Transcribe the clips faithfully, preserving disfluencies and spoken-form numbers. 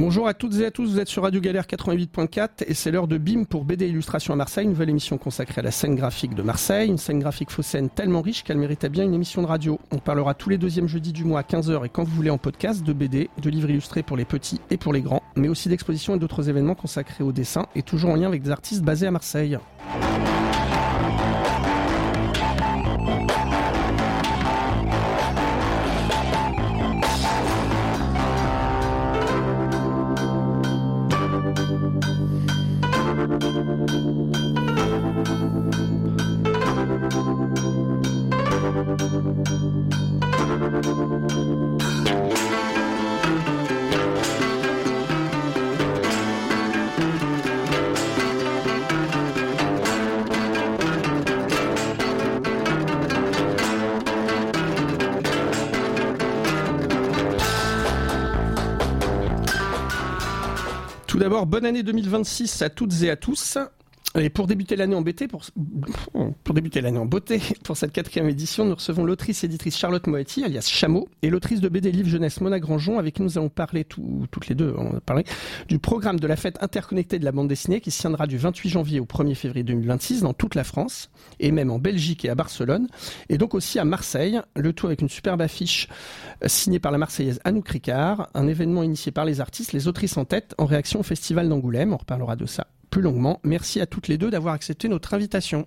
Bonjour à toutes et à tous, vous êtes sur Radio Galère quatre-vingt-huit point quatre et c'est l'heure de B I M pour B D Illustration à Marseille, une nouvelle émission consacrée à la scène graphique de Marseille, une scène graphique phocéenne tellement riche qu'elle méritait bien une émission de radio. On parlera tous les deuxièmes jeudis du mois à quinze heures et quand vous voulez en podcast de B D, de livres illustrés pour les petits et pour les grands, mais aussi d'expositions et d'autres événements consacrés au dessin et toujours en lien avec des artistes basés à Marseille. Tout d'abord, bonne année deux mille vingt-six à toutes et à tous. Et pour débuter l'année en beauté, pour, pour débuter l'année en beauté, pour cette quatrième édition, nous recevons l'autrice et éditrice Charlotte Moetti, alias Chameau, et l'autrice de B D Livre Jeunesse Mona Grangeon, avec qui nous allons parler tout, toutes les deux, on a parlé du programme de la fête interconnectée de la bande dessinée qui se tiendra du vingt-huit janvier au premier février deux mille vingt-six dans toute la France, et même en Belgique et à Barcelone, et donc aussi à Marseille, le tout avec une superbe affiche signée par la Marseillaise Anouk Ricard, un événement initié par les artistes, les autrices en tête, en réaction au Festival d'Angoulême, on reparlera de ça plus longuement. Merci à toutes les deux d'avoir accepté notre invitation.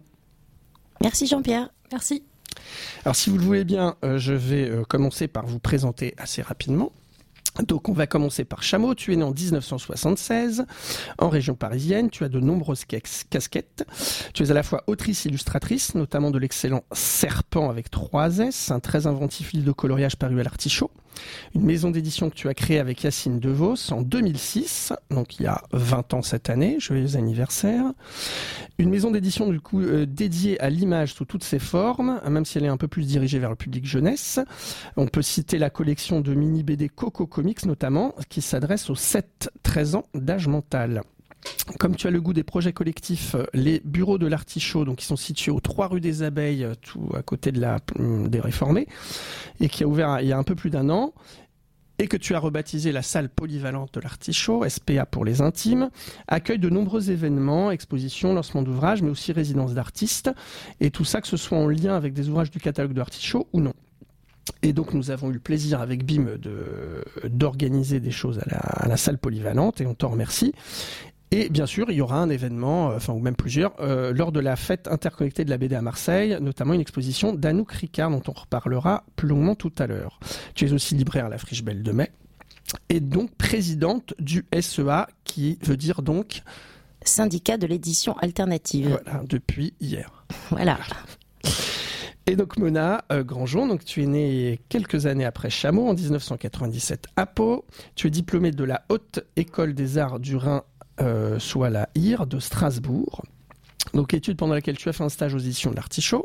Merci Jean-Pierre. Merci. Alors si vous le voulez bien, euh, je vais euh, commencer par vous présenter assez rapidement. Donc on va commencer par Chameau, tu es né en dix-neuf cent soixante-seize, en région parisienne, tu as de nombreuses casquettes, tu es à la fois autrice-illustratrice, notamment de l'excellent Serpent avec trois S, un très inventif livre de coloriage paru à l'Artichaut, une maison d'édition que tu as créée avec Yacine Devos en deux mille six, donc il y a vingt ans cette année, joyeux anniversaire, une maison d'édition du coup euh, dédiée à l'image sous toutes ses formes, même si elle est un peu plus dirigée vers le public jeunesse. On peut citer la collection de mini-B D Coco Comics notamment, qui s'adresse aux sept treize ans d'âge mental. Comme tu as le goût des projets collectifs, les bureaux de l'Artichaut, donc qui sont situés aux trois rue des Abeilles, tout à côté de la, des Réformés, et qui a ouvert il y a un peu plus d'un an, et que tu as rebaptisé la salle polyvalente de l'Artichaut, S P A pour les intimes, accueille de nombreux événements, expositions, lancements d'ouvrages, mais aussi résidences d'artistes, et tout ça que ce soit en lien avec des ouvrages du catalogue de l'Artichaut ou non. Et donc nous avons eu le plaisir avec B I M de, d'organiser des choses à la, à la salle polyvalente, et on t'en remercie. Et bien sûr, il y aura un événement, euh, enfin ou même plusieurs, euh, lors de la fête interconnectée de la B D à Marseille, notamment une exposition d'Anouk Ricard, dont on reparlera plus longuement tout à l'heure. Tu es aussi libraire à la Friche Belle de Mai, et donc présidente du S E A, qui veut dire donc... Syndicat de l'édition alternative. Voilà, depuis hier. Voilà. Et donc Mona euh, Grangeon, donc tu es née quelques années après Chameau, en dix-neuf cent quatre-vingt-dix-sept à Pau. Tu es diplômée de la Haute École des Arts du Rhin, euh, soit la H I R de Strasbourg. Donc étude pendant laquelle tu as fait un stage aux éditions de l'Artichaut.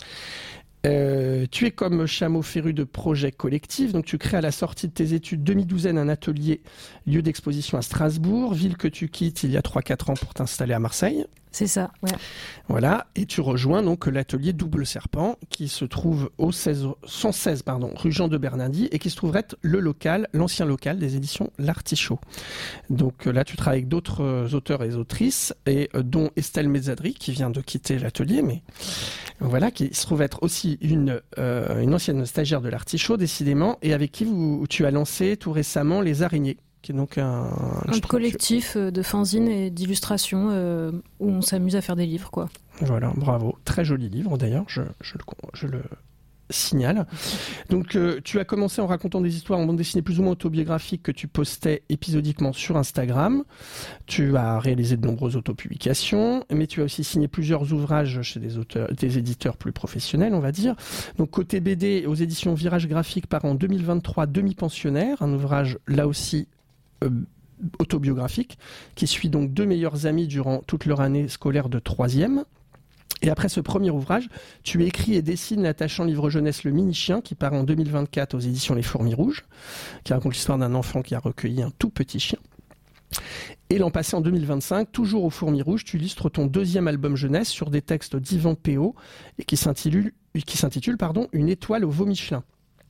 Euh, tu es comme Chameau féru de projets collectifs, donc tu crées à la sortie de tes études demi-douzaine un atelier lieu d'exposition à Strasbourg, ville que tu quittes il y a trois quatre ans pour t'installer à Marseille. C'est ça, ouais. Voilà, et tu rejoins donc l'atelier Double Serpent qui se trouve au seize, cent seize pardon, rue Jean de Bernardi et qui se trouverait être le local, l'ancien local des éditions L'Artichaut. Donc là, tu travailles avec d'autres auteurs et autrices, et dont Estelle Mezzadri qui vient de quitter l'atelier, mais voilà, qui se trouve être aussi une, euh, une ancienne stagiaire de L'Artichaut, décidément, et avec qui vous, tu as lancé tout récemment Les Araignées, qui est donc un... Un collectif de fanzines et d'illustrations euh, où on s'amuse à faire des livres, quoi. Voilà, bravo. Très joli livre, d'ailleurs, je, je, le, je le signale. Donc, euh, tu as commencé en racontant des histoires en bande dessinée plus ou moins autobiographiques que tu postais épisodiquement sur Instagram. Tu as réalisé de nombreuses autopublications, mais tu as aussi signé plusieurs ouvrages chez des, auteurs, des éditeurs plus professionnels, on va dire. Donc, côté B D, aux éditions Virage Graphique, par en deux mille vingt-trois, Demi-pensionnaire, un ouvrage là aussi Euh, autobiographique, qui suit donc deux meilleurs amis durant toute leur année scolaire de troisième. Et après ce premier ouvrage, tu écris et dessines l'attachant livre jeunesse Le Mini-Chien, qui paraît en deux mille vingt-quatre aux éditions Les Fourmis Rouges, qui raconte l'histoire d'un enfant qui a recueilli un tout petit chien. Et l'an passé, en deux mille vingt-cinq, toujours aux Fourmis Rouges, tu illustres ton deuxième album jeunesse sur des textes d'Yvan Péot, et qui s'intitule, qui s'intitule pardon, Une étoile au veau Michelin.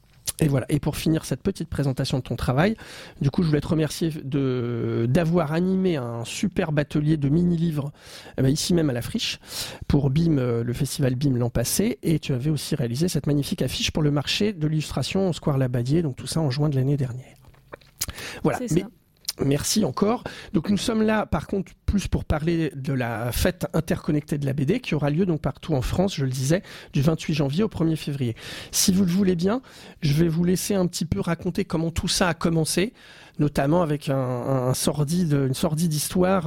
Et voilà. Et pour finir cette petite présentation de ton travail, du coup, je voulais te remercier de, d'avoir animé un superbe atelier de mini-livres eh ben, ici même à la Friche pour B I M, le festival B I M l'an passé. Et tu avais aussi réalisé cette magnifique affiche pour le marché de l'illustration au Square Labadier, donc tout ça en juin de l'année dernière. Voilà. C'est ça. Mais, merci encore. Donc nous sommes là, par contre, plus pour parler de la fête interconnectée de la B D qui aura lieu donc partout en France, je le disais, du vingt-huit janvier au premier février. Si vous le voulez bien, je vais vous laisser un petit peu raconter comment tout ça a commencé, notamment avec un, un sordide, une sordide histoire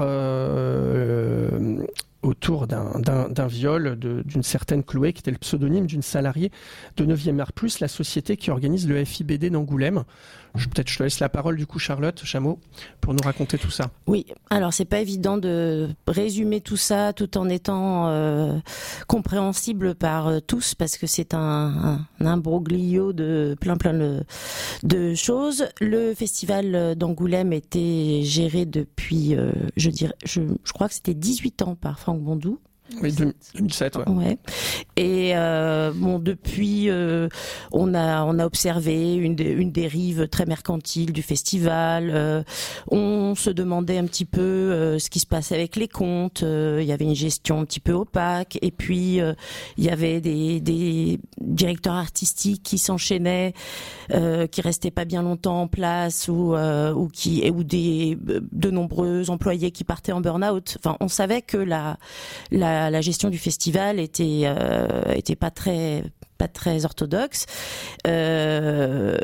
euh, autour d'un, d'un, d'un viol de, d'une certaine Chloé, qui était le pseudonyme d'une salariée de neuvième art plus, la société qui organise le F I B D d'Angoulême. Je, peut-être je te laisse la parole du coup, Charlotte Chameau, pour nous raconter tout ça. Oui, alors c'est pas évident de résumer tout ça tout en étant euh, compréhensible par euh, tous, parce que c'est un, un imbroglio de plein plein de, de choses. Le festival d'Angoulême était géré depuis, euh, je dirais, je, je crois que c'était dix-huit ans par Franck Bondou. Oui, deux mille sept, ouais. Ouais. Et euh, bon, depuis, euh, on a on a observé une une dérive très mercantile du festival. Euh, on se demandait un petit peu euh, ce qui se passait avec les comptes. Euh, il y avait une gestion un petit peu opaque. Et puis euh, il y avait des des directeurs artistiques qui s'enchaînaient, euh, qui restaient pas bien longtemps en place, ou euh, ou qui ou des de nombreux employés qui partaient en burn-out. Enfin, on savait que la la La, la gestion du festival était euh, était pas très pas très orthodoxe. Euh,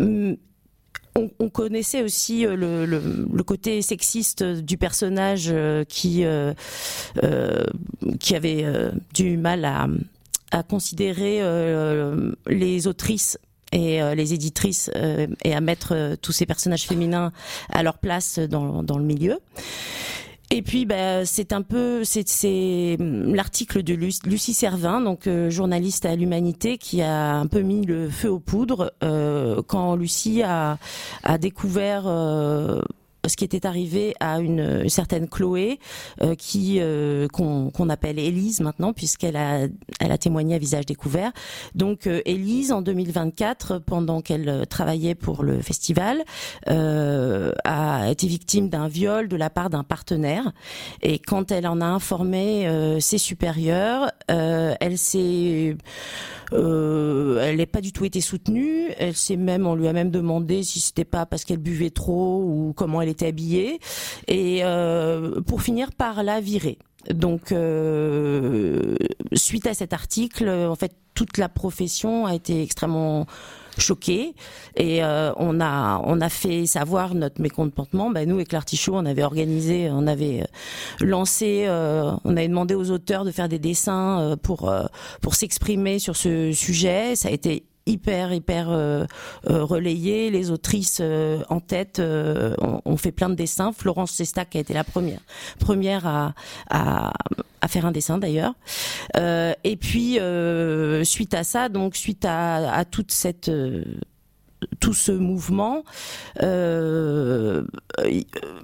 on, on connaissait aussi le, le, le côté sexiste du personnage qui euh, euh, qui avait euh, du mal à à considérer euh, les autrices et euh, les éditrices euh, et à mettre euh, tous ces personnages féminins à leur place dans dans le milieu. Et puis, bah, c'est un peu, c'est, c'est l'article de Lucie Servin, donc euh, journaliste à l'Humanité, qui a un peu mis le feu aux poudres euh, quand Lucie a, a découvert euh, ce qui était arrivé à une, une certaine Chloé, euh, qui euh, qu'on, qu'on appelle Élise maintenant, puisqu'elle a elle a témoigné à visage découvert. Donc euh, Élise, en deux mille vingt-quatre, pendant qu'elle travaillait pour le festival, euh, a été victime d'un viol de la part d'un partenaire. Et quand elle en a informé euh, ses supérieurs, euh, elle s'est Euh, elle n'a pas du tout été soutenue. Elle s'est même, on lui a même demandé si c'était pas parce qu'elle buvait trop ou comment elle était habillée. Et euh, pour finir par la virer. Donc, euh, suite à cet article, en fait, toute la profession a été extrêmement choquée et euh, on a on a fait savoir notre mécontentement. Ben, nous, avec l'Artichaut, on avait organisé, on avait lancé, euh, on avait demandé aux auteurs de faire des dessins euh, pour euh, pour s'exprimer sur ce sujet. Ça a été hyper hyper euh, euh, relayé. Les autrices euh, en tête euh, ont, ont fait plein de dessins. Florence Sestac a été la première première à à, à faire un dessin d'ailleurs. Euh, et puis euh, suite à ça, donc suite à, à toute cette euh, tout ce mouvement, euh, euh,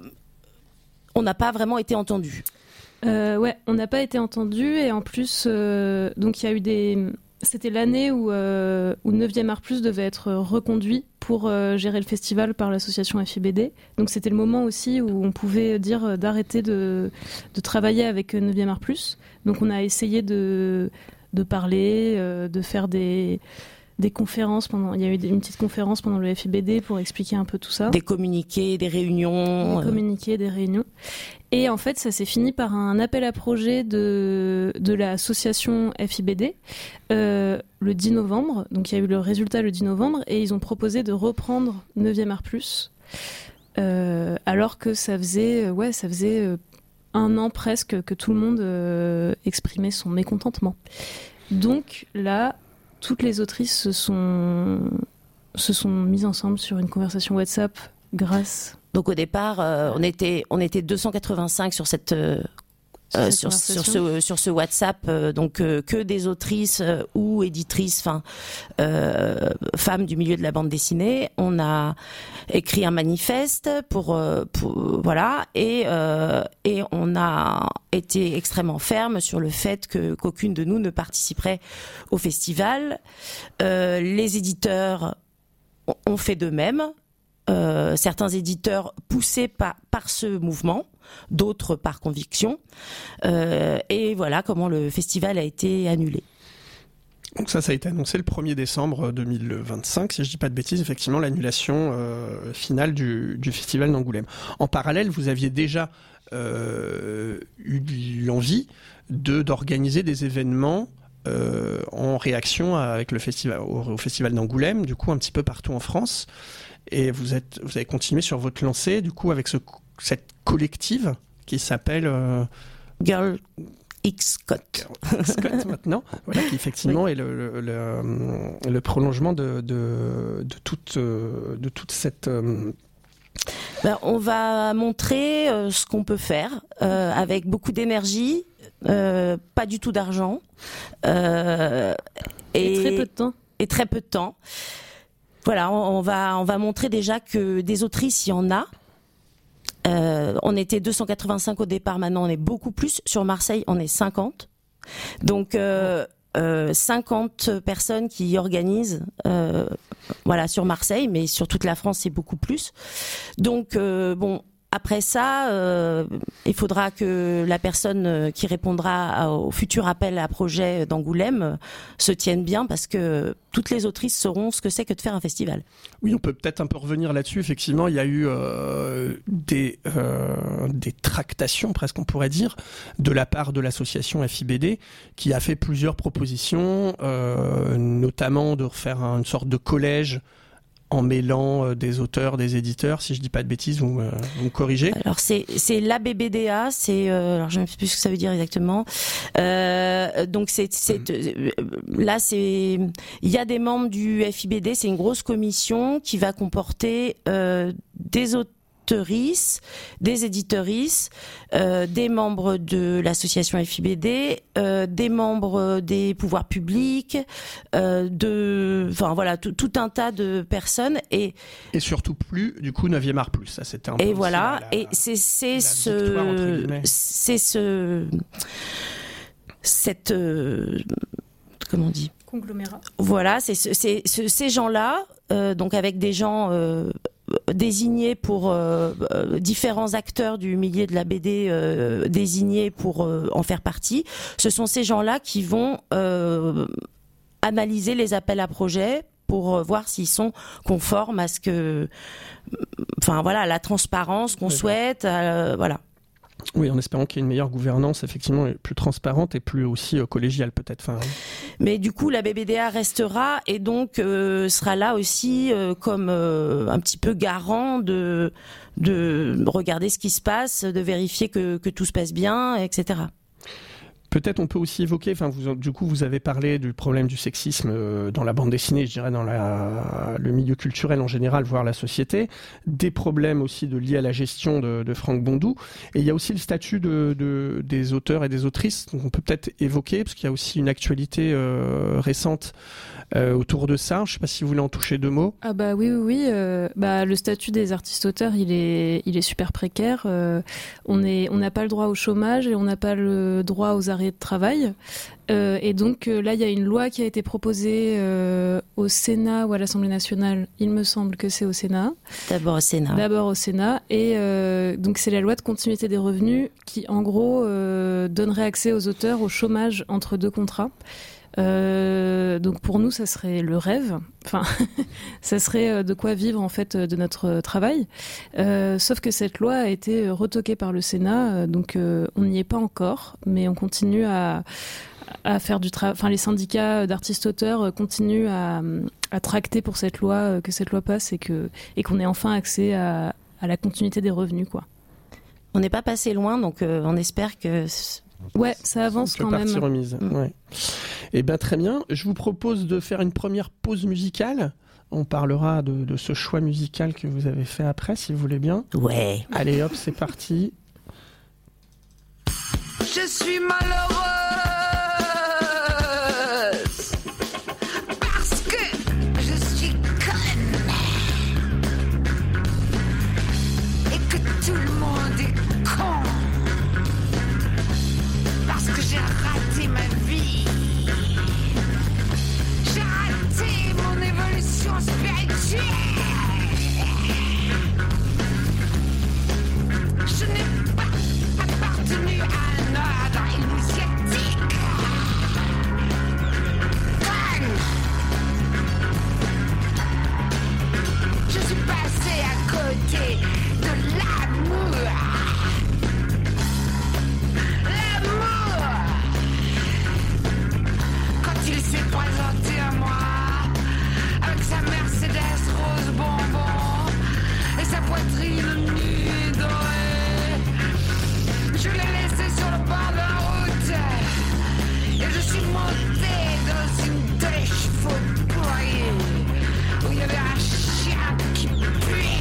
on n'a pas vraiment été entendu. Euh, ouais, on n'a pas été entendu et en plus, euh, donc il y a eu des C'était l'année où, euh, où neuvième art plus devait être reconduit pour euh, gérer le festival par l'association F I B D. Donc c'était le moment aussi où on pouvait dire d'arrêter de, de travailler avec neuvième art plus. Donc on a essayé de, de parler, euh, de faire des, des conférences. Pendant, il y a eu une petite conférence pendant le F I B D pour expliquer un peu tout ça. Des communiqués, des réunions. Des communiqués, des réunions. Et en fait, ça s'est fini par un appel à projet de, de l'association F I B D euh, le dix novembre. Donc, il y a eu le résultat le dix novembre et ils ont proposé de reprendre neuvième art plus. Euh, alors que ça faisait, ouais, ça faisait un an presque que tout le monde euh, exprimait son mécontentement. Donc là, toutes les autrices se sont, se sont mises ensemble sur une conversation WhatsApp grâce... Donc au départ, euh, on était on était deux cent quatre-vingt-cinq sur cette euh, euh, sur, sur ce sur ce WhatsApp, euh, donc euh, que des autrices euh, ou éditrices, enfin euh, femmes du milieu de la bande dessinée. On a écrit un manifeste pour, euh, pour voilà et euh, et on a été extrêmement ferme sur le fait que qu'aucune de nous ne participerait au festival. Euh, les éditeurs ont fait de même. Euh, certains éditeurs poussés par, par ce mouvement, d'autres par conviction. Euh, et voilà comment le festival a été annulé. Donc ça, ça a été annoncé le premier décembre deux mille vingt-cinq, si je dis pas de bêtises, effectivement, l'annulation euh, finale du, du festival d'Angoulême. En parallèle, vous aviez déjà euh, eu l'envie de, d'organiser des événements euh, en réaction avec le festival, au, au festival d'Angoulême, du coup un petit peu partout en France. Et vous êtes, vous avez continué sur votre lancée, du coup, avec ce, cette collective qui s'appelle euh... Girl X Scott. Scott maintenant, voilà, qui effectivement oui. est le, le, le, le prolongement de, de, de, toute, de toute cette... Euh... Ben, on va montrer euh, ce qu'on peut faire euh, avec beaucoup d'énergie, euh, pas du tout d'argent. Euh, et, et très peu de temps. Et très peu de temps. Voilà, on, on va on va montrer déjà que des autrices, il y en a. Euh, on était deux cent quatre-vingt-cinq au départ, maintenant on est beaucoup plus. Sur Marseille, on est cinquante. Donc euh, euh, cinquante personnes qui organisent, euh, voilà, sur Marseille, mais sur toute la France, c'est beaucoup plus. Donc euh, bon. Après ça, euh, il faudra que la personne qui répondra au futur appel à projet d'Angoulême se tienne bien, parce que toutes les autrices sauront ce que c'est que de faire un festival. Oui, on peut peut-être un peu revenir là-dessus. Effectivement, il y a eu euh, des, euh, des tractations, presque on pourrait dire, de la part de l'association F I B D, qui a fait plusieurs propositions, euh, notamment de refaire une sorte de collège en mêlant euh, des auteurs, des éditeurs, si je dis pas de bêtises, vous, euh, vous me corrigez. Alors c'est c'est l'A B B D A, c'est euh, alors je ne sais plus ce que ça veut dire exactement. Euh, donc c'est c'est euh, là c'est il y a des membres du F I B D, c'est une grosse commission qui va comporter euh, des auteurs, des éditeuristes, euh, des membres de l'association F I B D, euh, des membres des pouvoirs publics, euh, de, enfin voilà, tout, tout un tas de personnes et et surtout plus du coup neuvième art plus. Ça c'était un peu et voilà la, la, et c'est c'est ce c'est ce cette euh, comment on dit conglomérat. Voilà, c'est c'est, c'est ces gens-là, euh, donc avec des gens euh, désignés pour euh, euh, différents acteurs du milieu de la B D euh, désignés pour euh, en faire partie. Ce sont ces gens-là qui vont euh, analyser les appels à projets pour voir s'ils sont conformes à ce que, enfin voilà, à la transparence qu'on oui, souhaite, euh, voilà. Oui, en espérant qu'il y ait une meilleure gouvernance, effectivement, plus transparente et plus aussi euh, collégiale peut-être. Enfin, oui. Mais du coup, la B B D A restera et donc euh, sera là aussi euh, comme euh, un petit peu garant de de regarder ce qui se passe, de vérifier que que tout se passe bien, et cetera. Peut-être on peut aussi évoquer, enfin vous, du coup vous avez parlé du problème du sexisme euh, dans la bande dessinée, je dirais dans la, le milieu culturel en général, voire la société, des problèmes aussi de, liés à la gestion de, de Franck Bondou, et il y a aussi le statut de, de, des auteurs et des autrices, donc on peut peut-être évoquer, parce qu'il y a aussi une actualité euh, récente euh, autour de ça, je ne sais pas si vous voulez en toucher deux mots. Ah bah oui, oui, oui. Euh, bah, le statut des artistes-auteurs, il est, il est super précaire, euh, on est, on n'a pas le droit au chômage et on n'a pas le droit aux arrêts de travail. Euh, et donc euh, là, il y a une loi qui a été proposée euh, au Sénat ou à l'Assemblée nationale. Il me semble que c'est au Sénat. D'abord au Sénat. D'abord au Sénat. Et euh, donc c'est la loi de continuité des revenus qui, en gros, euh, donnerait accès aux auteurs au chômage entre deux contrats. Euh, donc pour nous, ça serait le rêve. Enfin, ça serait de quoi vivre en fait de notre travail. Euh, sauf que cette loi a été retoquée par le Sénat, donc euh, on n'y est pas encore, mais on continue à à faire du travail. Enfin, les syndicats d'artistes-auteurs continuent à, à tracter pour cette loi, que cette loi passe et que et qu'on ait enfin accès à, à la continuité des revenus, quoi. On n'est pas passé loin, donc euh, on espère que. Ouais, ça avance quand même. Partie remise. Mmh. Ouais. Eh bien, très bien. Je vous propose de faire une première pause musicale. On parlera de, de ce choix musical que vous avez fait après, si vous voulez bien. Ouais. Allez, hop, c'est parti. Je suis malheureuse parce que je suis conne et que tout le monde est con. Parce que j'ai raté ma vie. J'ai raté mon évolution spirituelle. s'est présenté à moi avec sa Mercedes rose bonbon et sa poitrine nue et dorée. Je l'ai laissé sur le bord de la route et je suis monté dans une de les chevaux broyés où il y avait un chien qui puait.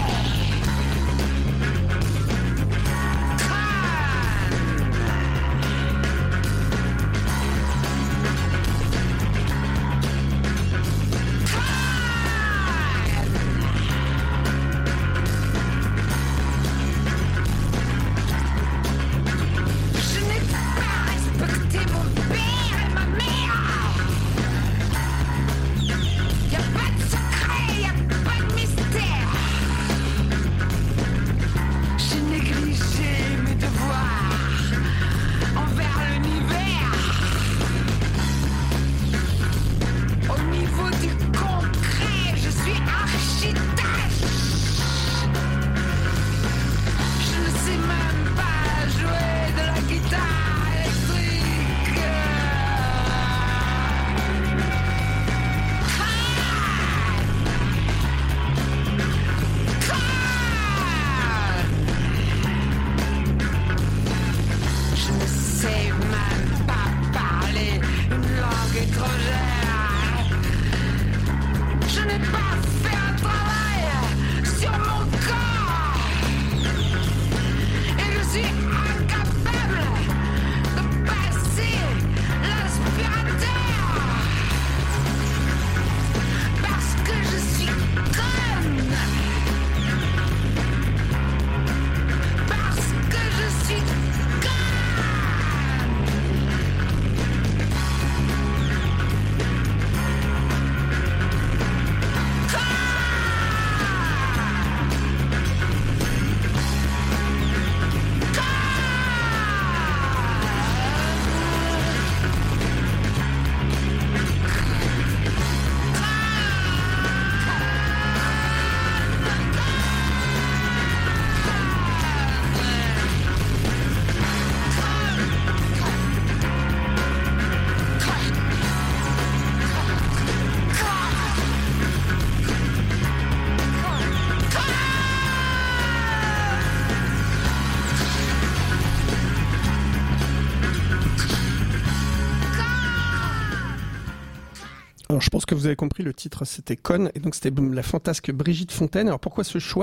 Alors, je pense que vous avez compris, le titre c'était Conne, et donc c'était la fantasque Brigitte Fontaine. Alors pourquoi ce choix ?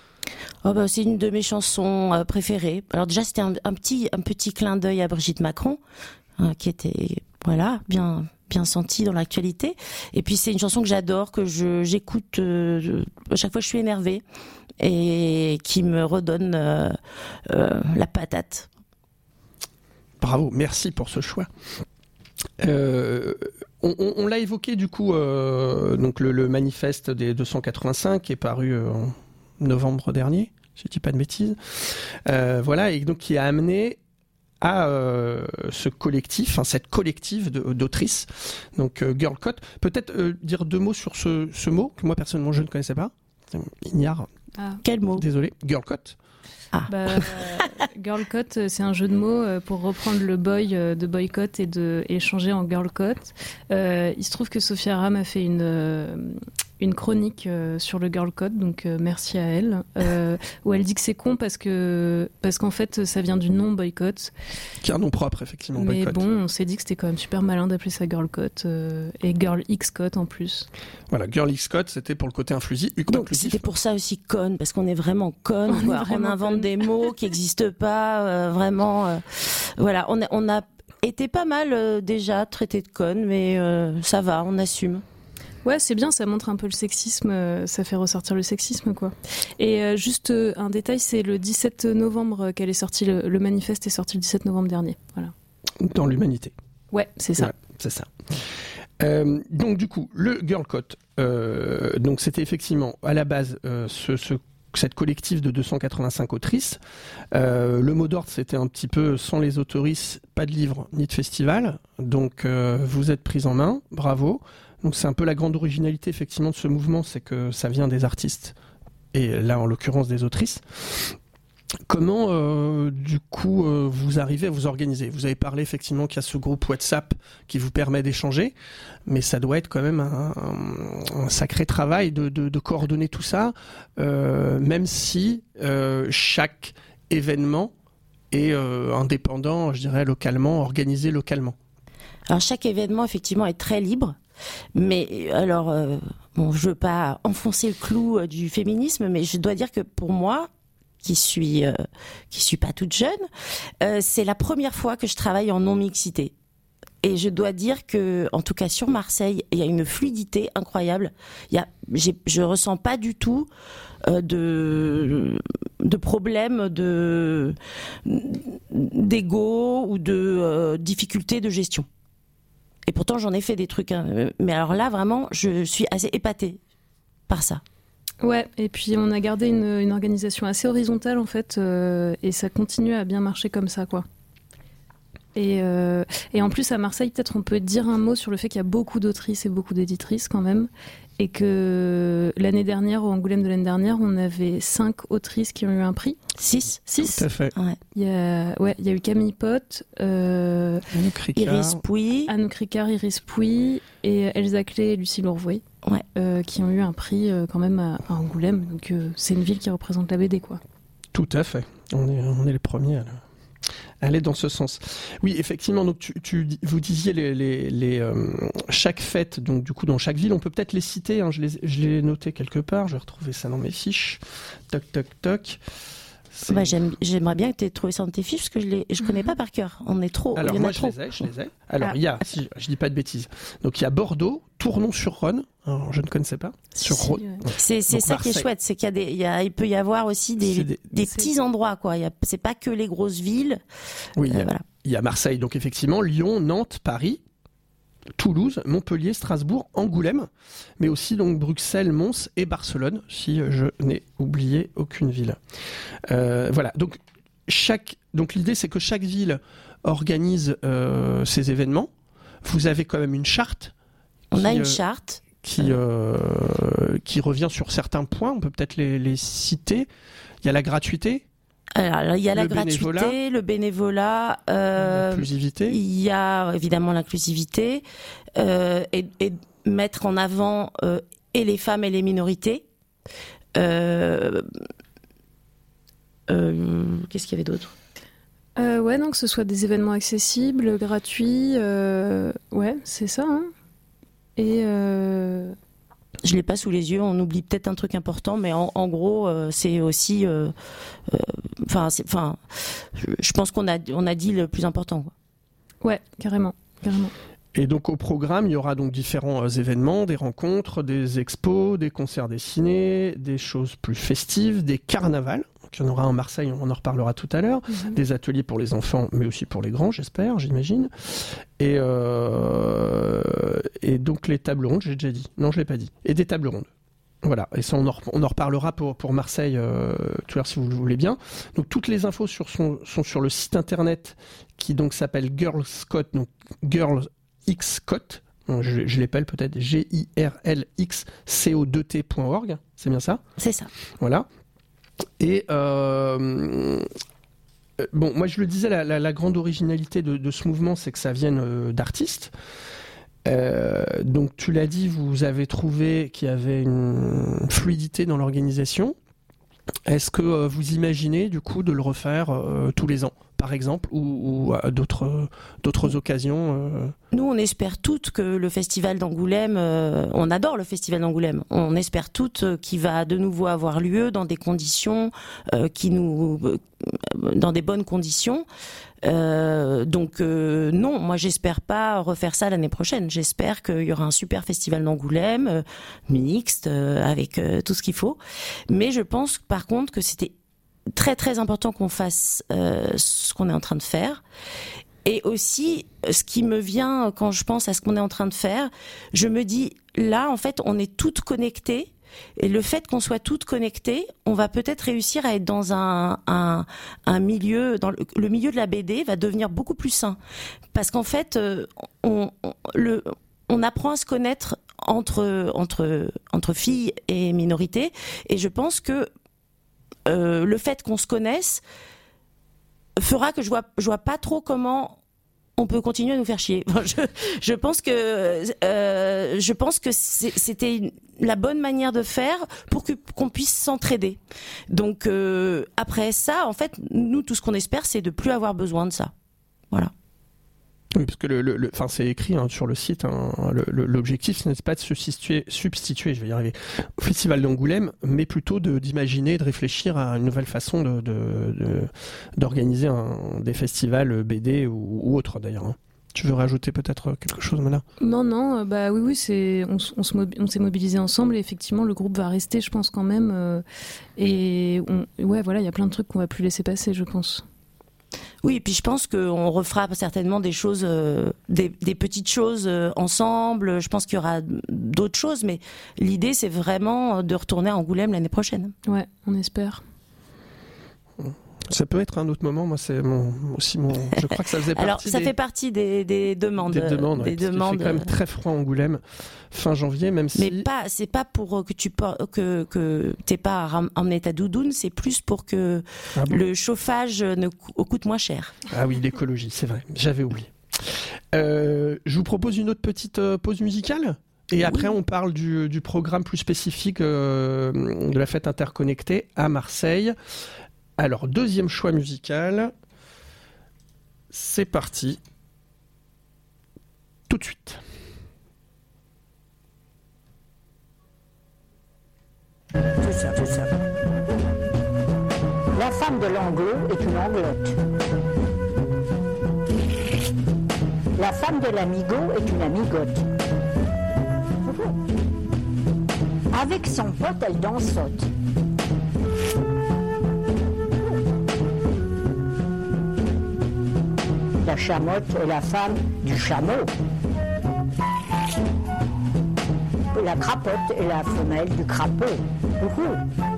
Oh bah, c'est une de mes chansons euh, préférées. Alors déjà c'était un, un petit un petit clin d'œil à Brigitte Macron, euh, qui était voilà bien bien senti dans l'actualité. Et puis c'est une chanson que j'adore, que je j'écoute euh, à chaque fois que je suis énervée et qui me redonne euh, euh, la patate. Bravo, merci pour ce choix. Euh, on, on, on l'a évoqué du coup, euh, donc le, le manifeste des deux cent quatre-vingt-cinq qui est paru euh, en novembre dernier, si je dis pas de bêtises. Euh, voilà, et donc qui a amené à euh, ce collectif, hein, cette collective de, d'autrices, donc euh, Girl Code. Peut-être euh, dire deux mots sur ce, ce mot que moi personnellement je ne connaissais pas. Ignare. Ah. Quel mot ? Désolé. Girl Code. Ah. Bah, euh, Girl Cut, c'est un jeu de mots euh, pour reprendre le boy euh, de boycott et de et changer en Girl Cut. Euh, il se trouve que Sophia Ram a fait une euh, une chronique euh, sur le Girl Code, donc euh, merci à elle, euh, où elle dit que c'est con parce que parce qu'en fait ça vient du nom boycott. Qui est un nom propre effectivement. Mais boycott. bon, on s'est dit que c'était quand même super malin d'appeler ça Girl Cut euh, et Girl X Cut en plus. Voilà, Girl X Code, c'était pour le côté influsif. Donc c'était pour ça aussi conne, parce qu'on est vraiment conne, on, quoi. on invente conne. Des mots qui n'existent pas, euh, vraiment. Euh, voilà, on a, on a été pas mal euh, déjà traité de conne, mais euh, ça va, on assume. Ouais, c'est bien, ça montre un peu le sexisme, euh, ça fait ressortir le sexisme, quoi. Et euh, juste euh, un détail, c'est le dix-sept novembre qu'elle est sortie, le, le manifeste est sorti le dix-sept novembre dernier. Voilà. Dans l'humanité. Ouais, c'est ça. Ouais, c'est ça. Euh, donc du coup, le Girl Code, euh, donc c'était effectivement à la base euh, ce, ce, cette collective de deux cent quatre-vingt-cinq autrices. Euh, le mot d'ordre, c'était un petit peu sans les autoristes, pas de livre ni de festival. Donc euh, vous êtes pris en main, bravo. Donc c'est un peu la grande originalité effectivement de ce mouvement, c'est que ça vient des artistes et là en l'occurrence des autrices. Comment, euh, du coup, euh, vous arrivez à vous organiser? Vous avez parlé effectivement qu'il y a ce groupe WhatsApp qui vous permet d'échanger, mais ça doit être quand même un, un, un sacré travail de, de, de coordonner tout ça, euh, même si euh, chaque événement est euh, indépendant, je dirais, localement, organisé localement. Alors chaque événement effectivement est très libre, mais alors euh, bon, je veux pas enfoncer le clou euh, du féminisme, mais je dois dire que pour moi, qui suis euh, qui suis pas toute jeune, euh, c'est la première fois que je travaille en non mixité. Et je dois dire que, en tout cas sur Marseille, il y a une fluidité incroyable. Il y a, j'ai, je ressens pas du tout euh, de de problèmes de d'ego ou de euh, difficultés de gestion. Et pourtant, j'en ai fait des trucs. Hein. Mais alors là, vraiment, je suis assez épatée par ça. Ouais, et puis on a gardé une, une organisation assez horizontale en fait, euh, et ça continue à bien marcher comme ça, quoi. Et, euh, et en plus à Marseille, peut-être on peut dire un mot sur le fait qu'il y a beaucoup d'autrices et beaucoup d'éditrices quand même, et que l'année dernière, au Angoulême de l'année dernière, on avait cinq autrices qui ont eu un prix. Six. Six. Tout à fait. Ouais. Il y a, ouais, il y a eu Camille Pot, euh, Anouk Ricard. Iris Pouy. Anouk Ricard, Iris Pouy et Elsa Clé et Lucie Lourvoy, Ouais. euh, qui ont eu un prix euh, quand même à, à Angoulême. Donc euh, c'est une ville qui représente la B D, quoi. Tout à fait. On est, on est les premiers à le... aller dans ce sens. Oui, effectivement. Donc, tu, tu, vous disiez les, les, les euh, chaque fête. Donc, du coup, dans chaque ville, on peut peut-être les citer. Hein, je les, je les ai notés quelque part. Je vais retrouver ça dans mes fiches. Toc, toc, toc. C'est... Bah, j'aime, j'aimerais bien que tu aies trouvé ça dans tes fiches parce que je les, je connais pas par cœur. On est trop. Alors il y en moi a je trop. les ai, je les ai. Alors Ah. il y a, si je dis pas de bêtises. Donc il y a Bordeaux, Tournon-sur-Rhône. Alors, je ne connaissais pas. Sur Si, Rhône. ouais. Ouais. C'est, c'est Donc, ça qui est Marseille. chouette, c'est qu'il y a des, il y a, il peut y avoir aussi des, C'est des- des c'est- petits endroits, quoi. Il y a, c'est pas que les grosses villes. Oui, il y Euh, a- voilà. il y a Marseille. Donc effectivement, Lyon, Nantes, Paris, Toulouse, Montpellier, Strasbourg, Angoulême, mais aussi donc Bruxelles, Mons et Barcelone, si je n'ai oublié aucune ville. Euh, voilà. Donc chaque, donc l'idée c'est que chaque ville organise euh, ses événements. Vous avez quand même une charte. On a qui, une euh, charte. qui, euh, qui revient sur certains points. On peut peut-être les, les citer. Il y a la gratuité, Alors, il y a la le bénévolat. gratuité, le bénévolat. Euh, l'inclusivité. il y a évidemment l'inclusivité euh, et, et mettre en avant euh, et les femmes et les minorités. Euh, euh, qu'est-ce qu'il y avait d'autre? Euh, ouais, non, que ce soit des événements accessibles, gratuits, euh, ouais, c'est ça. Hein. Et euh, Je l'ai pas sous les yeux. On oublie peut-être un truc important, mais en, en gros, euh, c'est aussi. Enfin, euh, enfin, je, je pense qu'on a, on a dit le plus important, quoi. ouais, carrément, carrément. Et donc au programme, il y aura donc différents euh, événements, des rencontres, des expos, des concerts dessinés, des choses plus festives, des carnavals. Donc, il y en aura à Marseille, on en reparlera tout à l'heure. Mhm. Des ateliers pour les enfants, mais aussi pour les grands, j'espère, j'imagine. Et, euh, et donc les tables rondes, j'ai déjà dit. Non, je l'ai pas dit. Et des tables rondes. Voilà, et ça on en, re- on en reparlera pour, pour Marseille euh, tout à l'heure si vous le voulez bien. Donc toutes les infos sur son, sont sur le site internet qui donc s'appelle Girlscot, donc Girlxcot, donc, je, je l'appelle peut-être G I R L X C O deux T point org, c'est bien ça? C'est ça. Voilà. Et euh, euh, bon, moi je le disais, la, la, la grande originalité de, de ce mouvement, c'est que ça vienne euh, d'artistes. Euh, donc tu l'as dit, vous avez trouvé qu'il y avait une fluidité dans l'organisation. Est-ce que euh, vous imaginez du coup de le refaire euh, tous les ans, par exemple, ou, ou à d'autres, d'autres occasions euh... Nous, on espère toutes que le festival d'Angoulême, euh, on adore le festival d'Angoulême. On espère toutes euh, qu'il va de nouveau avoir lieu dans des conditions euh, qui nous, euh, dans des bonnes conditions. Euh, donc euh, non, moi j'espère pas refaire ça l'année prochaine. J'espère qu'il y aura un super festival d'Angoulême, euh, mixte, euh, avec euh, tout ce qu'il faut. Mais je pense par contre que c'était très très important qu'on fasse euh, ce qu'on est en train de faire. Et aussi, ce qui me vient quand je pense à ce qu'on est en train de faire, je me dis, là, en fait, on est toutes connectées. Et le fait qu'on soit toutes connectées, on va peut-être réussir à être dans un, un, un milieu, dans le, le milieu de la B D va devenir beaucoup plus sain. Parce qu'en fait, on, on, le, on apprend à se connaître entre, entre, entre filles et minorités. Et je pense que euh, le fait qu'on se connaisse fera que je vois, je vois pas trop comment on peut continuer à nous faire chier. Je, je pense que, euh, je pense que c'est, c'était une, la bonne manière de faire pour que, qu'on puisse s'entraider. Donc euh, après ça, en fait, nous, tout ce qu'on espère, c'est de plus avoir besoin de ça. Voilà. Oui, parce que le, le, le, enfin, c'est écrit hein, sur le site. Hein, le, le, l'objectif, ce n'est pas de se substituer, substituer, je vais y arriver, au Festival d'Angoulême, mais plutôt de, d'imaginer, de réfléchir à une nouvelle façon de, de, de d'organiser un, des festivals B D ou, ou autres d'ailleurs. Hein. Tu veux rajouter peut-être quelque chose, Mona ? Non, non, bah oui, oui, c'est, on, on, se mobi- on s'est mobilisés ensemble et effectivement, le groupe va rester, je pense, quand même. Euh, et on, ouais, voilà, il y a plein de trucs qu'on va plus laisser passer, je pense. Oui, et puis je pense qu'on refera certainement des choses, euh, des, des petites choses euh, ensemble. Je pense qu'il y aura d'autres choses, mais l'idée, c'est vraiment de retourner à Angoulême l'année prochaine. Ouais, on espère. Ça peut être un autre moment. Moi, c'est mon, aussi mon. Je crois que ça faisait partie. Alors, ça des, fait partie des, des demandes. Des demandes. Des Ouais, demandes. Il fait quand même très froid à Angoulême fin janvier, même si. Mais pas, c'est pas pour que tu que que t'aies pas à emmener ta doudoune. C'est plus pour que ah bon le chauffage ne coûte moins cher. Ah oui, l'écologie, c'est vrai. J'avais oublié. Euh, je vous propose une autre petite euh, pause musicale. Et oui. Après, on parle du, du programme plus spécifique euh, de la fête interconnectée à Marseille. Alors, deuxième choix musical, c'est parti, tout de suite. C'est ça, c'est ça. La femme de l'anglo est une anglote. La femme de l'amigo est une amigote. Avec son pote, elle dansote. La chamotte est la femme du chameau. La crapote est la femelle du crapaud. Ouhou.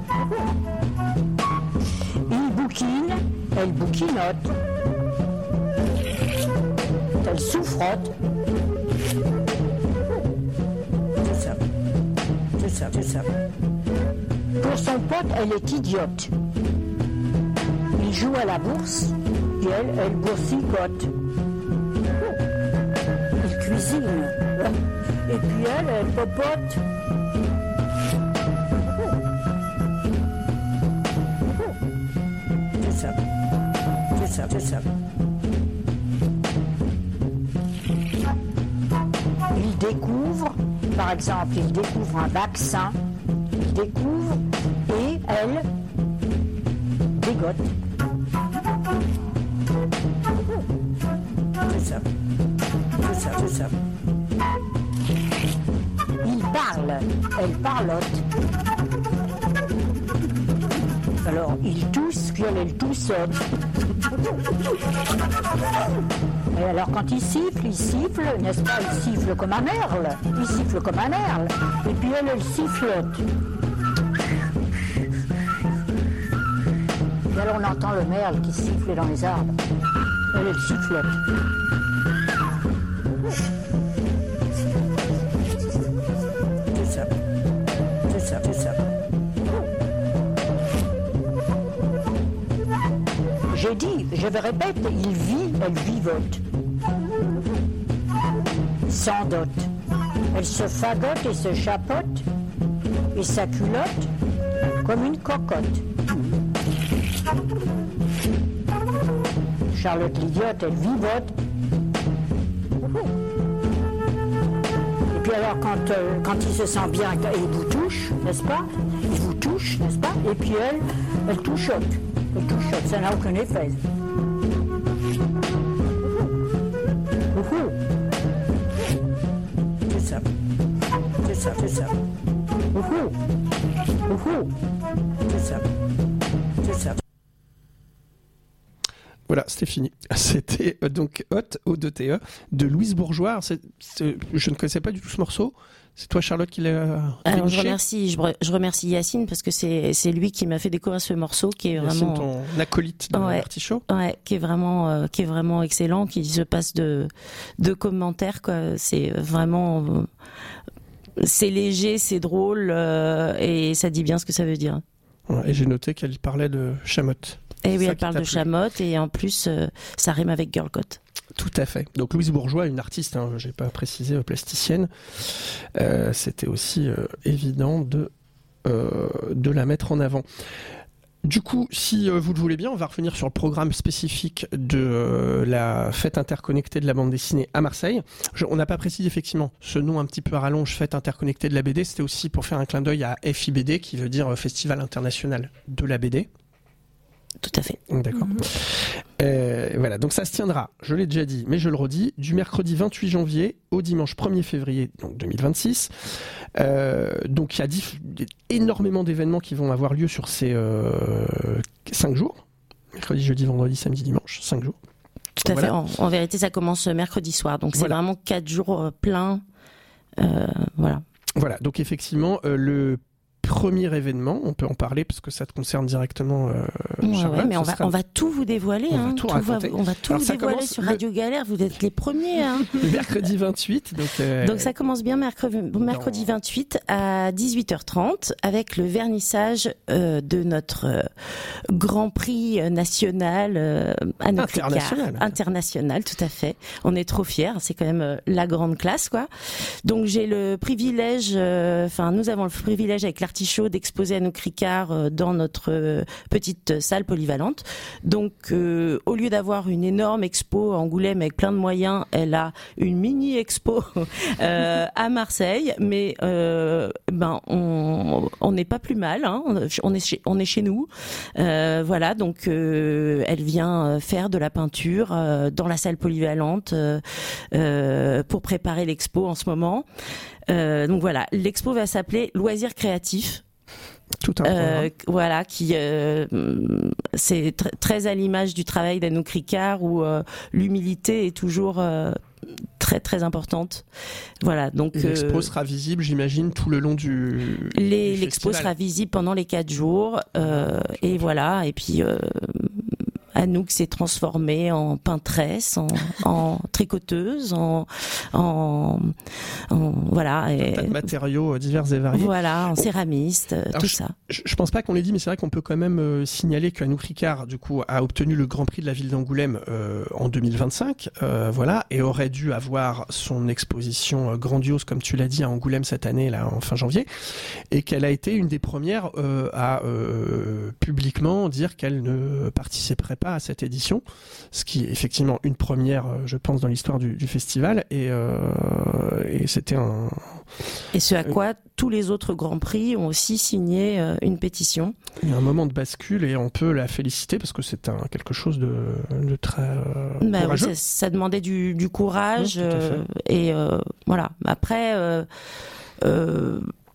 Il bouquine, elle bouquinote. Elle souffrote. C'est ça. C'est ça, c'est ça. Pour son pote, elle est idiote. Il joue à la bourse. Et elle, elle boursicote. Il cuisine. Et puis elle, elle popote. C'est ça. C'est ça, c'est ça. Il découvre, par exemple, il découvre un vaccin. Il découvre et elle dégote. C'est ça, c'est ça, c'est ça. Il parle, elle parlote. Alors, il tousse, puis elle, elle toussote. Et alors, quand il siffle, il siffle, n'est-ce pas? Il siffle comme un merle. Il siffle comme un merle. Et puis elle, elle sifflote. Et alors, on entend le merle qui siffle dans les arbres. Elle, elle sifflote. C'est ça. C'est ça, c'est ça. J'ai dit, je vais répéter, il vit, elle vivote. Sans dot. Elle se fagote et se chapote. Et sa culotte comme une cocotte. Charlotte l'idiote, elle vivote. Et puis alors, quand, euh, quand il se sent bien, il vous touche, n'est-ce pas? Il vous touche, n'est-ce pas? Et puis elle, elle touchote. Elle touchote, ça n'a aucun effet. Ouhou. C'est ça. C'est ça, c'est ça. Ouhou. Ouhou. C'est ça. C'est ça. Voilà, c'était fini. C'était euh, donc Hot, O deux T E, de Louise Bourgeois. C'est, c'est, je ne connaissais pas du tout ce morceau. C'est toi, Charlotte, qui l'a Alors, je remercie, je, je remercie Yacine parce que c'est, c'est lui qui m'a fait découvrir ce morceau qui est Yacine, vraiment ton acolyte dans ouais, l'artichaut. Ouais, qui est vraiment, euh, qui est vraiment excellent, qui se passe de, de commentaires, quoi. C'est vraiment, euh, c'est léger, c'est drôle, euh, et ça dit bien ce que ça veut dire. Ouais, et j'ai noté qu'elle parlait de Chamotte. Et oui, ça elle qui parle t'a de plu. Chamotte et en plus, euh, ça rime avec Girl Code. Tout à fait. Donc Louise Bourgeois, une artiste, hein, j'ai pas précisé, euh, plasticienne. Euh, c'était aussi euh, évident de, euh, de la mettre en avant. Du coup, si euh, vous le voulez bien, on va revenir sur le programme spécifique de euh, la fête interconnectée de la bande dessinée à Marseille. Je, on n'a pas précisé effectivement ce nom un petit peu à rallonge, fête interconnectée de la B D. C'était aussi pour faire un clin d'œil à F I B D, qui veut dire euh, Festival international de la B D. Tout à fait. D'accord. Mmh. Euh, voilà, donc ça se tiendra, je l'ai déjà dit, mais je le redis, du mercredi vingt-huit janvier au dimanche premier février donc deux mille vingt-six. Euh, donc il y a diff- énormément d'événements qui vont avoir lieu sur ces euh, cinq jours. Mercredi, jeudi, vendredi, samedi, dimanche, cinq jours. Tout à voilà. fait. En, en vérité, ça commence mercredi soir, donc c'est Voilà. vraiment quatre jours euh, pleins. Euh, voilà. Voilà, donc effectivement, euh, le premier événement, on peut en parler parce que ça te concerne directement. Euh, Ouais, Charlotte, ouais, mais on ce va, sera- on va tout vous dévoiler. On va hein. tout va, raconter. on va tout Alors, vous ça dévoiler commence sur le- Radio Galère. Vous êtes les premiers. Hein. le mercredi vingt-huit. Donc, euh, Donc ça commence bien mercredi, mercredi vingt-huit à dix-huit heures trente avec le vernissage euh, de notre euh, Grand Prix national euh, à nos International. Cricard. International, tout à fait. On est trop fiers, c'est quand même euh, la grande classe, quoi. Donc j'ai le privilège, enfin euh, nous avons le privilège avec l'Artichaut d'exposer à nos Cricard euh, dans notre euh, petite salle polyvalente. Donc euh, au lieu d'avoir une énorme expo à Angoulême avec plein de moyens, elle a une mini expo euh, à Marseille, mais euh, ben on on n'est pas plus mal, hein. On est chez, on est chez nous, euh, voilà. Donc euh, elle vient faire de la peinture euh, dans la salle polyvalente euh, euh, pour préparer l'expo en ce moment. Euh, donc voilà, l'expo va s'appeler Loisirs créatifs. tout un programme. Euh, voilà, qui euh, c'est tr- très à l'image du travail d'Anouk Ricard où euh, l'humilité est toujours euh, très très importante. Voilà, donc L'expo euh, sera visible, j'imagine, tout le long du. les, du l'expo festival. sera visible pendant les quatre jours euh, et voilà. Et puis euh, Anouk s'est transformée en peintresse, en, en tricoteuse, en, en, en voilà. Et, Tas de matériaux euh, divers et variés. voilà, en céramiste, euh, Alors, tout ça. Je, je pense pas qu'on l'ait dit, mais c'est vrai qu'on peut quand même euh, signaler qu'Anouk Ricard, du coup, a obtenu le Grand Prix de la ville d'Angoulême euh, en deux mille vingt-cinq, euh, voilà, et aurait dû avoir son exposition euh, grandiose, comme tu l'as dit, à Angoulême cette année, là, en fin janvier, et qu'elle a été une des premières euh, à euh, publiquement dire qu'elle ne participerait pas à cette édition, ce qui est effectivement une première, euh, je pense, dans l'histoire du, du festival, et, euh, et c'était un... Et ce à quoi tous les autres Grands Prix ont aussi signé euh, une pétition. Il y a un moment de bascule et on peut la féliciter parce que c'est un, quelque chose de, de très euh, Bah oui, courageux. ça, ça demandait du, du courage Oui, tout à fait. euh, et euh, voilà. Après, euh, euh,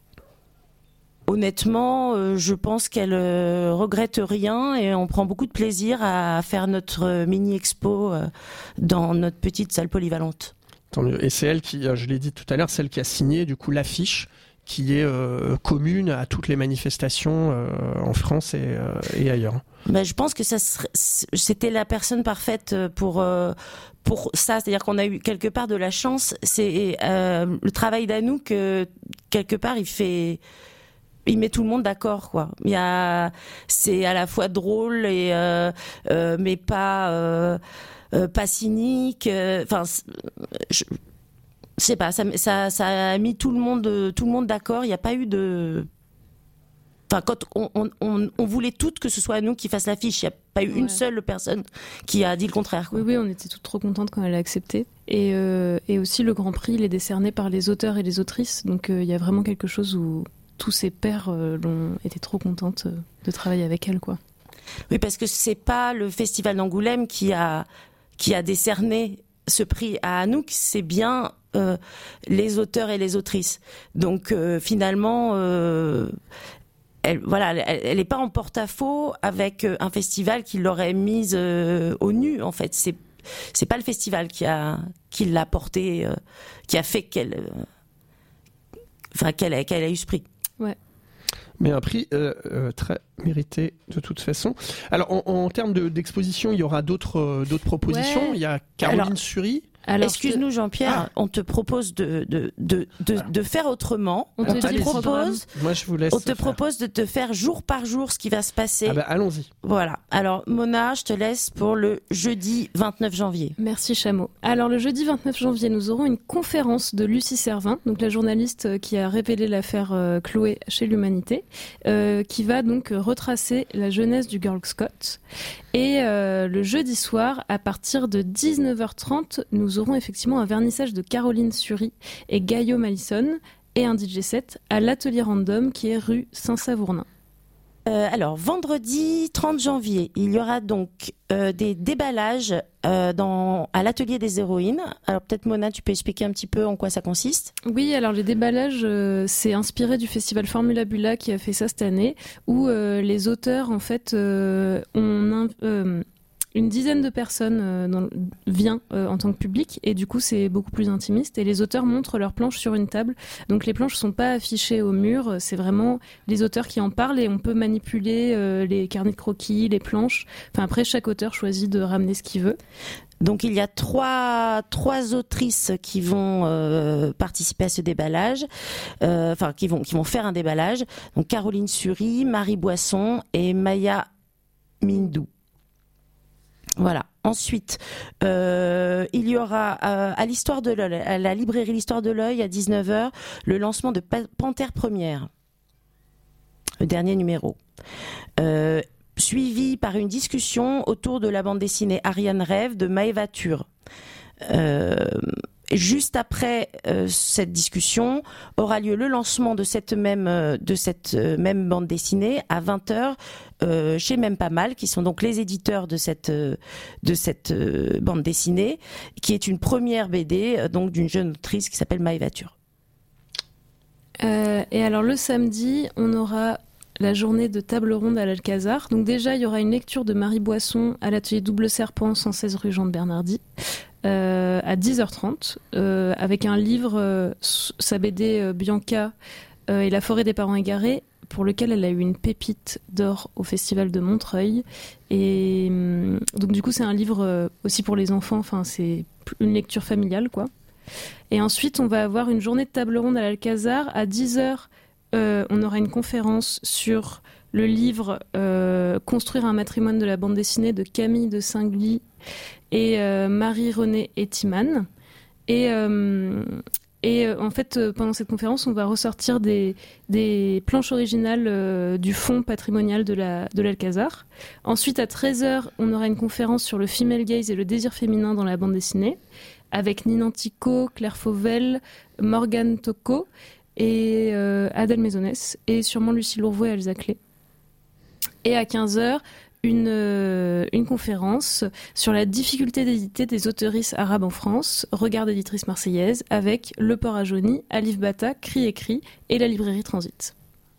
honnêtement, euh, je pense qu'elle euh, regrette rien et on prend beaucoup de plaisir à faire notre mini expo euh, dans notre petite salle polyvalente. Tant mieux. Et c'est elle qui, euh, je l'ai dit tout à l'heure, celle qui a signé du coup l'affiche qui est euh, commune à toutes les manifestations euh, en France et, euh, et ailleurs. Ben, je pense que ça serait, c'était la personne parfaite pour euh, pour ça, c'est-à-dire qu'on a eu quelque part de la chance. C'est euh, le travail d'Anouk, euh, quelque part, il fait, il met tout le monde d'accord, quoi. Il y a, c'est à la fois drôle et euh, euh, mais pas euh, euh, pas cynique. Enfin, euh, je, je sais pas, ça, ça ça a mis tout le monde tout le monde d'accord. Il n'y a pas eu de Enfin, quand on, on, on, on voulait toutes que ce soit nous qui fasse l'affiche, il n'y a pas eu Ouais. une seule personne qui a dit le contraire, quoi. Oui, oui, on était toutes trop contentes quand elle a accepté. Et, euh, et aussi, le Grand Prix, il est décerné par les auteurs et les autrices. Donc, euh, il y a vraiment quelque chose où tous ses pairs euh, l'ont été trop contentes euh, de travailler avec elle, quoi. Oui, parce que c'est pas le Festival d'Angoulême qui a, qui a décerné ce prix à Anouk, c'est bien euh, les auteurs et les autrices. Donc, euh, finalement... Euh, Elle, voilà, elle n'est pas en porte-à-faux avec un festival qui l'aurait mise euh, au nu. En fait, c'est c'est pas le festival qui a qui l'a porté, euh, qui a fait qu'elle, euh, enfin qu'elle a qu'elle a eu ce prix. Ouais. Mais un prix euh, euh, très mérité de toute façon. Alors en, en termes de, d'exposition, il y aura d'autres euh, d'autres propositions. Ouais. Il y a Caroline Alors, Sury. Alors, excuse-nous Jean-Pierre, Ah. on te propose de de de de, de faire autrement. On On, te te dit le propose, Moi, je vous laisse. on te faire. propose de te faire jour par jour ce qui va se passer. Ah bah, allons-y. Voilà. Alors Mona, je te laisse pour le jeudi vingt-neuf janvier. Merci Chameau. Alors le jeudi vingt-neuf janvier, nous aurons une conférence de Lucie Servin, donc la journaliste qui a révélé l'affaire euh, Chloé chez l'Humanité, euh, qui va donc retracer la jeunesse du Girl Scout. Et euh, le jeudi soir, à partir de dix-neuf heures trente, nous aurons effectivement un vernissage de Caroline Sury et Gaillaume Allison et un D J set à l'Atelier Random qui est rue Saint-Savournin. Euh, alors vendredi trente janvier, il y aura donc euh, des déballages euh, dans à l'atelier des héroïnes. Alors peut-être Mona, tu peux expliquer un petit peu en quoi ça consiste? Oui, alors les déballages, euh, c'est inspiré du festival Formula Bula qui a fait ça cette année, où euh, les auteurs, en fait, euh, ont euh, une dizaine de personnes euh, dans, vient euh, en tant que public, et du coup c'est beaucoup plus intimiste, et les auteurs montrent leurs planches sur une table. Donc les planches sont pas affichées au mur, c'est vraiment les auteurs qui en parlent, et on peut manipuler euh, les carnets de croquis, les planches. Enfin après, chaque auteur choisit de ramener ce qu'il veut. Donc il y a trois trois autrices qui vont euh, participer à ce déballage, euh, enfin qui vont qui vont faire un déballage. Donc Caroline Sury, Marie Boisson et Maya Mindou. Voilà. Ensuite, euh, il y aura euh, à l'Histoire de l'Œil, à la librairie L'Histoire de l'Œil à dix-neuf heures, le lancement de pa- Panthère Première, le dernier numéro. Euh, suivi par une discussion autour de la bande dessinée Ariane Rêve de Maëva Tur. Euh, juste après euh, cette discussion aura lieu le lancement de cette même euh, de cette euh, même bande dessinée à vingt heures euh, chez Même Pas Mal, qui sont donc les éditeurs de cette euh, de cette euh, bande dessinée, qui est une première B D euh, donc d'une jeune autrice qui s'appelle Maëva Tur. Euh, et alors le samedi, on aura la journée de table ronde à l'Alcazar. Donc déjà, il y aura une lecture de Marie Boisson à l'atelier Double Serpent, cent seize rue Jean de Bernardi, euh, à dix heures trente, euh, avec un livre, euh, sa B D euh, Bianca euh, et la forêt des parents égarés, pour lequel elle a eu une pépite d'or au festival de Montreuil. Et hum, donc du coup, c'est un livre euh, aussi pour les enfants, enfin c'est une lecture familiale, quoi. Et ensuite, on va avoir une journée de table ronde à l'Alcazar à dix heures. Euh, on aura une conférence sur le livre euh, Construire un matrimoine de la bande dessinée de Camille de Singly et euh, Marie-Renée Etiman. Et, euh, et euh, en fait, euh, pendant cette conférence, on va ressortir des, des planches originales euh, du fonds patrimonial de, la, de l'Alcazar. Ensuite, à treize heures, on aura une conférence sur le female gaze et le désir féminin dans la bande dessinée, avec Nina Tico, Claire Fauvel, Morgane Tocco et euh, Adèle Maisonnès, et sûrement Lucie Lourvaux et Elsa Clé. Et à quinze heures, une, euh, une conférence sur la difficulté d'éditer des auteurisses arabes en France, Regard d'éditrice marseillaise, avec Le Port à Jauny, Alif Bata, Cri et Cri et la librairie Transit.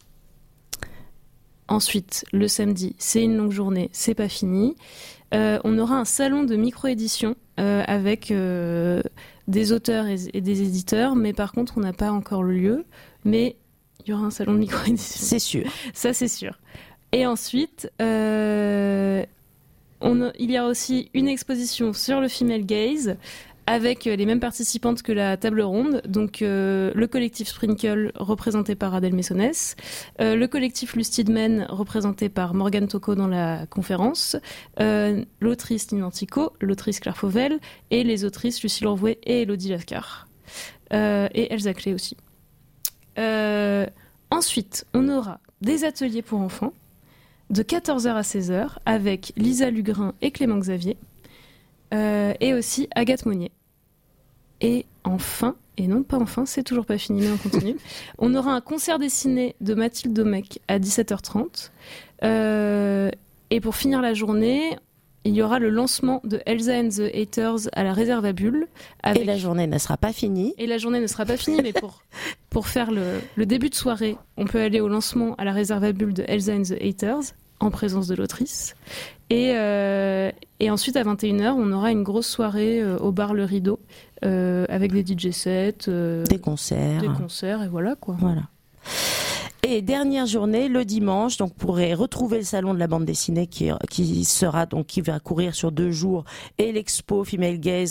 Ensuite, le samedi, c'est une longue journée, c'est pas fini. Euh, on aura un salon de micro-édition euh, avec euh, des auteurs et, et des éditeurs, mais par contre, on n'a pas encore le lieu. Mais il y aura un salon de micro-édition. C'est sûr. Ça, c'est sûr. Et ensuite, euh, on a, il y a aussi une exposition sur le female gaze avec les mêmes participantes que la table ronde, donc euh, le collectif Sprinkle représenté par Adèle Maisonnès, euh, le collectif Lucid Men représenté par Morgane Tocco dans la conférence, euh, l'autrice Nina Tico, l'autrice Claire Fauvel et les autrices Lucie Lourvaux et Elodie Lascar, euh, et Elsa Clé aussi. Euh, ensuite, on aura des ateliers pour enfants de quatorze heures à seize heures avec Lisa Lugrin et Clément Xavier, euh, et aussi Agathe Monnier. Et enfin, et non pas enfin, c'est toujours pas fini, mais on continue, on aura un concert dessiné de Mathilde Domecq à dix-sept heures trente. Euh, et pour finir la journée, il y aura le lancement de Elsa and the Haters à la réserve à Bulle. Avec... Et la journée ne sera pas finie. Et la journée ne sera pas finie, mais pour, pour faire le, le début de soirée, on peut aller au lancement à la réserve à Bulle de Elsa and the Haters, en présence de l'autrice. Et, euh, et ensuite, à vingt et une heures, on aura une grosse soirée euh, au bar Le Rideau, euh, avec des D J sets, euh, des concerts. Des concerts, et voilà, quoi. Voilà. Et dernière journée, le dimanche, donc vous pourrez retrouver le salon de la bande dessinée qui, qui sera donc qui va courir sur deux jours, et l'expo Female Gaze que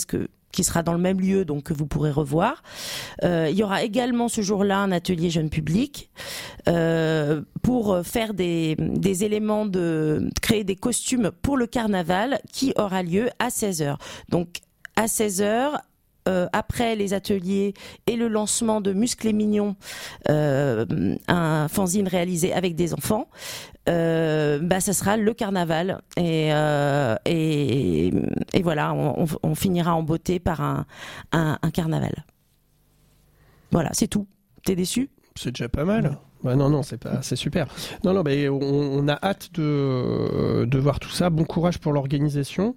qui sera dans le même lieu, donc que vous pourrez revoir. Euh, il y aura également ce jour-là un atelier jeune public euh, pour faire des, des éléments de créer des costumes pour le carnaval qui aura lieu à seize heures. Donc à seize heures, euh, après les ateliers et le lancement de Musclés Mignons, euh, un fanzine réalisé avec des enfants. Euh, bah ça sera le carnaval et euh, et, et voilà on, on finira en beauté par un, un un carnaval. Voilà, c'est tout. T'es déçu ? C'est déjà pas mal. Bah non non c'est pas c'est super. Non non mais on, on a hâte de de voir tout ça. Bon courage pour l'organisation.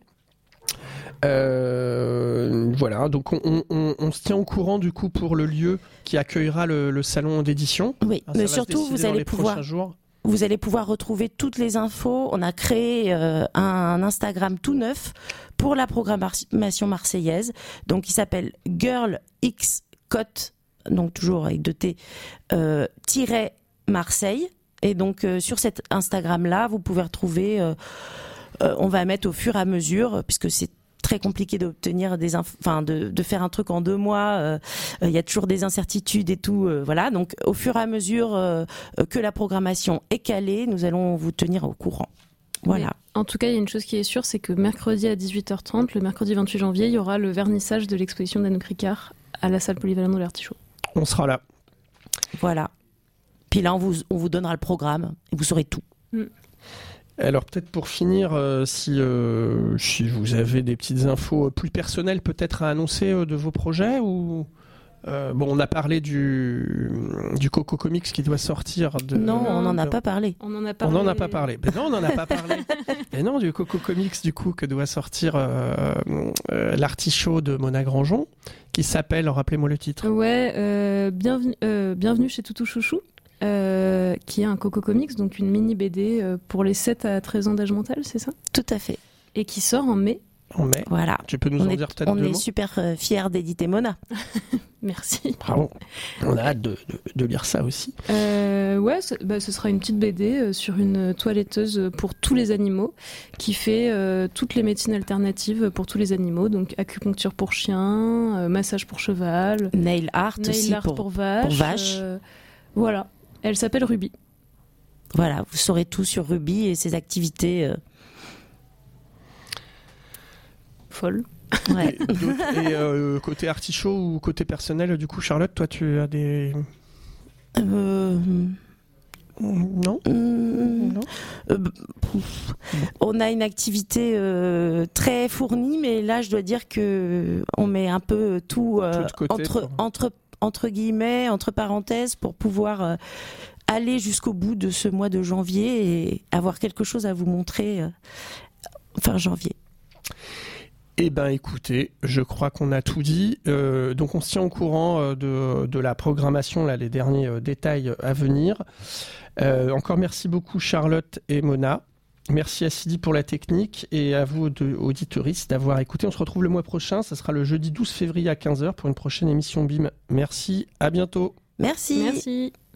Euh, voilà, donc on, on, on se tient au courant du coup pour le lieu qui accueillera le, le salon d'édition. Oui, hein, mais surtout vous allez pouvoir. Jours. Vous allez pouvoir retrouver toutes les infos. On a créé euh, un Instagram tout neuf pour la programmation marseillaise. Donc, il s'appelle Girl X Cote, donc toujours avec deux T, euh, tiret Marseille. Et donc, euh, sur cet Instagram-là, vous pouvez retrouver, euh, euh, on va mettre au fur et à mesure, puisque c'est très compliqué d'obtenir des inf- enfin de, de faire un truc en deux mois, il euh, euh, y a toujours des incertitudes et tout, euh, voilà. Donc au fur et à mesure euh, que la programmation est calée, nous allons vous tenir au courant. Voilà. Mais en tout cas, il y a une chose qui est sûre, c'est que mercredi à dix-huit heures trente, le mercredi vingt-huit janvier, il y aura le vernissage de l'exposition d'Anouk Ricard à la salle polyvalente de l'Artichaut. On sera là. Voilà. Puis là, on vous, on vous donnera le programme et vous saurez tout. Mm. Alors peut-être pour finir, euh, si, euh, si vous avez des petites infos plus personnelles peut-être à annoncer euh, de vos projets ou euh, bon on a parlé du du Coco Comics qui doit sortir. De, non, on n'en a de... pas parlé. On en a On parlé. n'en a pas parlé. Ben non, on n'en a pas parlé. Et non, du Coco Comics du coup que doit sortir euh, euh, l'Artichaut de Mona Grandjean qui s'appelle, rappelez-moi le titre. Ouais, euh, bienvenue, euh, bienvenue chez Toutou Chouchou. Euh, qui est un Coco Comics, donc une mini B D euh, pour les sept à treize ans d'âge mental, c'est ça ? Tout à fait. Et qui sort en mai. En mai. Voilà. Tu peux nous on en est, dire peut-être on deux est mots ? super euh, fiers d'éditer Mona. Merci. Bravo. On a hâte de, de, de lire ça aussi. Euh, ouais, ce, bah, ce sera une petite B D euh, sur une toiletteuse pour tous les animaux qui fait euh, toutes les médecines alternatives pour tous les animaux, donc acupuncture pour chien, euh, massage pour cheval, nail art nail aussi art pour, pour vache. pour vache. Euh, voilà. Elle s'appelle Ruby. Voilà, vous saurez tout sur Ruby et ses activités. Euh... Folles. Ouais. Et, et euh, côté Artichaut ou côté personnel, du coup, Charlotte, toi, tu as des... Euh... Non, Mmh, non. Euh, pff, on a une activité euh, très fournie, mais là, je dois dire que on met un peu tout, euh, Tout de côté entre, pour- entre, entre guillemets, entre parenthèses, pour pouvoir euh, aller jusqu'au bout de ce mois de janvier et avoir quelque chose à vous montrer euh, fin janvier. Eh ben, écoutez, je crois qu'on a tout dit. Euh, donc, on se tient au courant euh, de, de la programmation, là, les derniers euh, détails à venir. Euh, encore merci beaucoup, Charlotte et Mona. Merci à Sidi pour la technique et à vous, de, auditeuristes, d'avoir écouté. On se retrouve le mois prochain. Ça sera le jeudi douze février à quinze heures pour une prochaine émission B I M. Merci, à bientôt. Merci. Merci.